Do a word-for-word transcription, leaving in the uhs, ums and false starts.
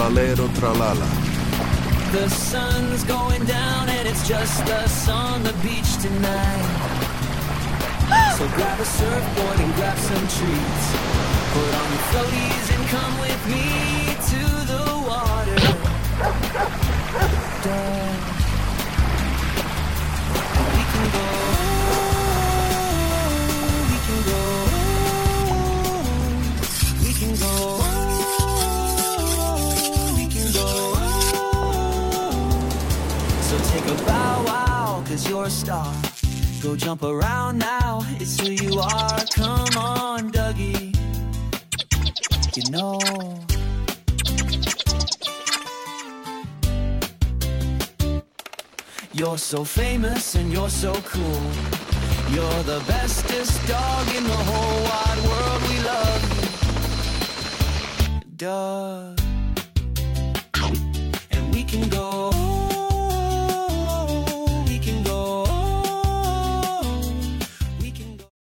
tralalero tralala. The sun's going down and it's just us on the beach tonight. So grab a surfboard and grab some treats. Put on your floaties and come with me to the water. Duh. We can go, we can go, we can go, we can go. So take a bow wow, cause you're a star. Go jump around now, it's who you are. Come on, Dougie, you know. You're so famous and you're so cool. You're the bestest dog in the whole wide world. We love you, duh. And we can go